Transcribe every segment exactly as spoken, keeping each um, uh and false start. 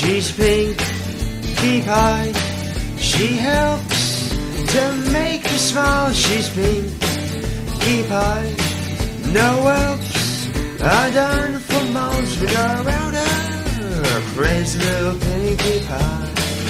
She's Pinkie Pie. She helps to make you smile. She's Pinkie Pie. No helps are done for miles. We go around her, crazy little Pinkie Pie.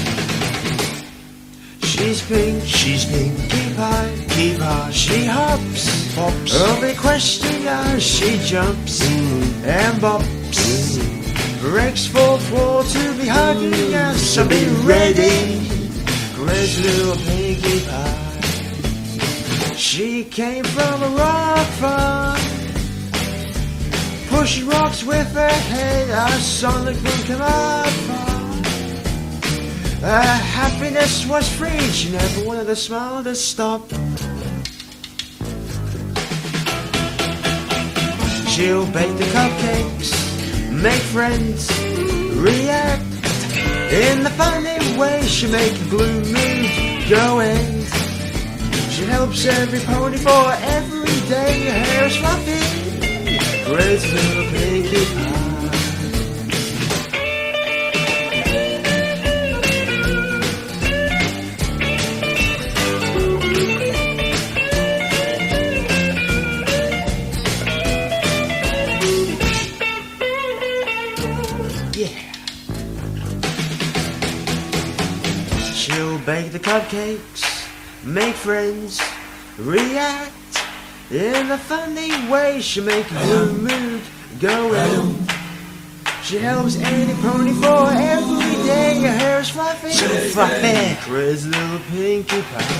She's pink, she's Pinkie Pie, Pinkie Pie. She hops, hops. Every question as she jumps mm. and bops. Mm. Breaks fourth wall to be hugging us, so be ready. Crazy little Pinkie Pie. She came from a rock farm, pushing rocks with her head. I saw the green come up far. Her happiness was free. She never wanted a smile to stop. She'll bake the cupcakes, make friends, react in the funny way. She'll make a blue mood go end. She helps every pony for every day. Her hair is fluffy, crazy little Pinkie Pie. She'll bake the cupcakes, make friends, react in a funny way. She'll make a blue mood go in. She helps any pony for every day. Her hair is fluffy, fluffy, crazy little Pinkie Pie.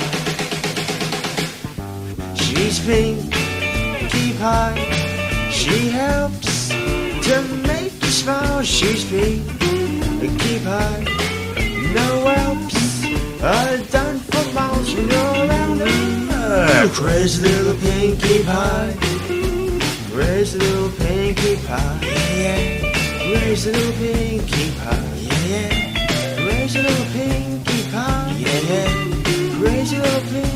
She's Pinkie Pie. She helps to make you smile. She's Pinkie Pie. No helps are done for miles. We go around her, crazy little Pinkie Pie. Crazy little Pinkie Pie. Yeah, yeah. Crazy little Pinkie Pie. Yeah, yeah. Crazy little Pinkie Pie. Yeah, yeah. Crazy little Pinkie Pie.